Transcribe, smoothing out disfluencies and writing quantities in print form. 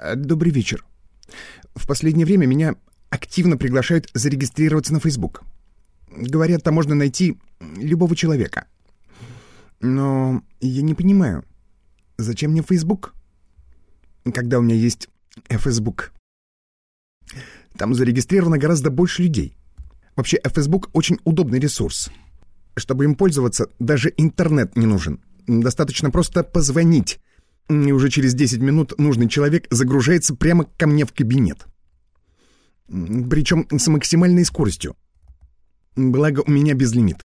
Добрый вечер. В последнее время меня активно приглашают зарегистрироваться на Facebook. Говорят, там можно найти любого человека. Но я не понимаю, зачем мне Facebook, когда у меня есть Facebook. Там зарегистрировано гораздо больше людей. Вообще, Facebook очень удобный ресурс. Чтобы им пользоваться, даже интернет не нужен. Достаточно просто позвонить. И уже через 10 минут нужный человек загружается прямо ко мне в кабинет. Причем с максимальной скоростью. Благо, у меня безлимит.